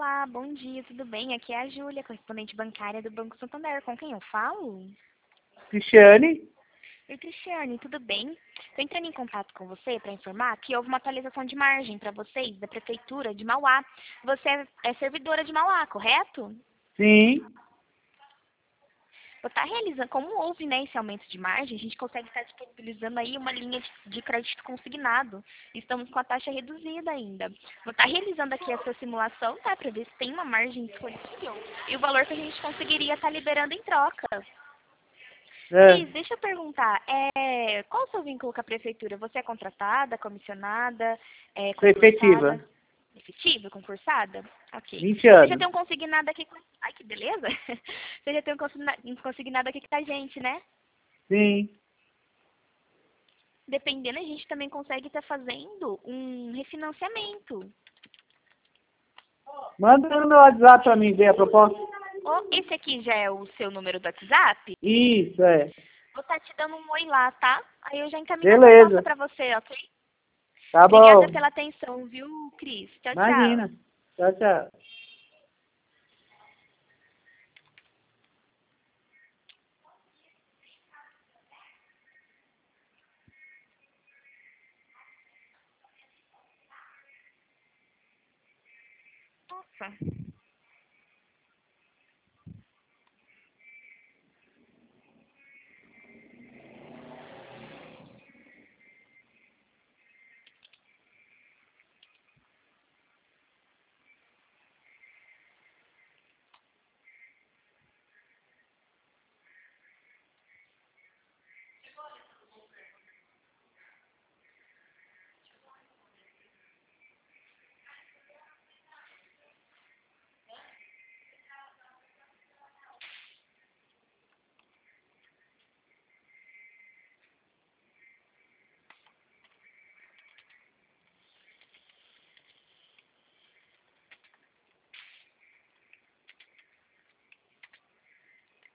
Olá, bom dia, tudo bem? Aqui é a Júlia, correspondente bancária do Banco Santander. Com quem eu falo? Cristiane? Oi, Cristiane, tudo bem? Estou entrando em contato com você para informar que houve uma atualização de margem para vocês da Prefeitura de Mauá. Você é servidora de Mauá, correto? Sim. Vou estar realizando, como houve, né, esse aumento de margem, a gente consegue estar disponibilizando aí uma linha de crédito consignado. Estamos com a taxa reduzida ainda. Vou estar realizando aqui essa simulação, tá, para ver se tem uma margem disponível e o valor que a gente conseguiria estar liberando em troca. É, Cris, deixa eu perguntar, qual o seu vínculo com a prefeitura? Você é contratada, comissionada, sou efetiva. concursada? Efetiva, concursada? Ok. 20 Você já anos. tem um consignado aqui com... Ai, que beleza! Você já tem um consignado aqui com a gente, né? Sim. Dependendo, a gente também consegue estar fazendo um refinanciamento. Manda no meu WhatsApp pra mim ver a proposta. Esse aqui já é o seu número do WhatsApp? Isso, é. Vou estar te dando um oi lá, tá? Aí eu já encaminho a proposta Beleza. para você, ok? Tá Obrigada bom. pela atenção, viu, Cris? Tchau, tchau. Imagina. Tchau, tchau. Nossa.